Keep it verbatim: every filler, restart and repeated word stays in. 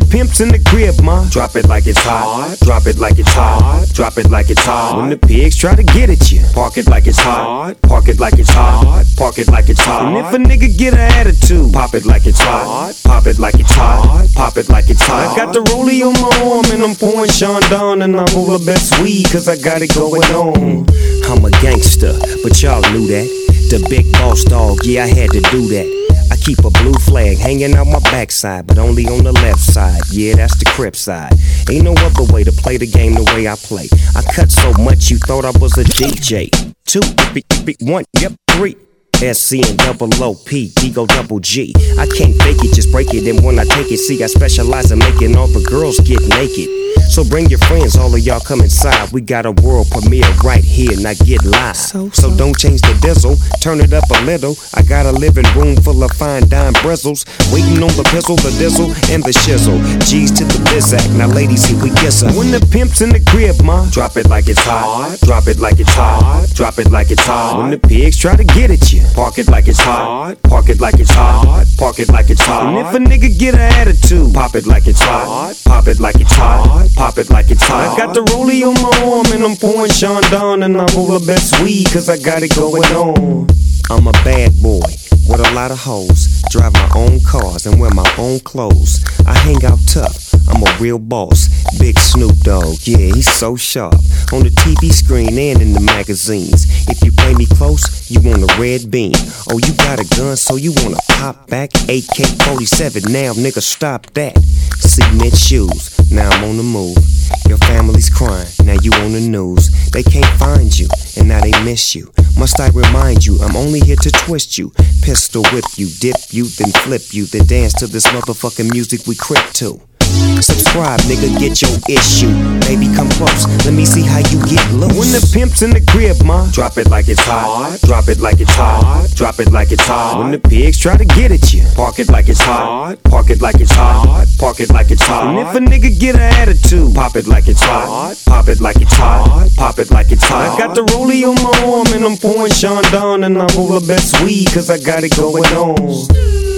pimp's in the crib, ma, drop it like it's hot. Drop it like it's hot. Drop it like it's hot. When the pigs try to get at you, park it like it's hot. Park it like it's hot. Park it like it's hot. And if a nigga get an attitude, pop it like it's hot. Pop it like it's hot. Pop it like it's hot. I got the rollie on my arm and I'm pouring Sean Don, and I roll the best weed cause I got it going on. I'm a gangster, but y'all knew that. The big boss dog, yeah, I had to do that. I keep a blue flag hanging out my backside, but only on the left side. Yeah, that's the Crip side. Ain't no other way to play the game the way I play. I cut so much you thought I was a D J. Two, one, yep, three. S C and double O P, Ego double G. I can't fake it, just break it. And when I take it, see, I specialize in making all the girls get naked. So bring your friends, all of y'all come inside. We got a world premiere right here, now get live. So, so. so don't change the diesel, turn it up a little. I got a living room full of fine dime bristles, waiting on the pistol, the dizzle, and the shizzle. G's to the bizac, now ladies, here we kiss her. When the pimp's in the crib, ma, drop it like it's hot. Drop it like it's hot. Drop it like it's hot. When the pigs try to get at you, park it like it's hot. Park it like it's hot. Park it like it's hot. And if a nigga get an attitude, pop it like it's hot. Pop it like it's hot. Pop it like it's hot. I got the rollie on my arm and I'm pouring Sean Don, and I roll the best weed cause I got it going on. I'm a bad boy with a lot of hoes, drive my own cars and wear my own clothes. I hang out tough, I'm a real boss. Big Snoop Dogg, yeah, he's so sharp. On the T V screen and in the magazines. If you play me close, you want a red beam. Oh, you got a gun, so you wanna pop back? A K forty-seven, now nigga, stop that. Cement shoes, now I'm on the move. Your family's crying, now you on the news. They can't find you, and now they miss you. Must I remind you, I'm only here to twist you. Pistol whip you, dip you, then flip you, then dance to this motherfucking music we crip to. Subscribe, nigga, get your issue. Baby, come close, let me see how you get loose. When the pimp's in the crib, ma, drop it like it's hot. Drop it like it's hot. Drop it like it's hot. When the pigs try to get at you, park it like it's hot. Park it like it's hot. Park it like it's hot. And if a nigga get an attitude, pop it like it's hot. Pop it like it's hot. Pop it like it's hot. I got the rollie on my arm and I'm pouring Sean Don, and I roll the best weed cause I got it going on.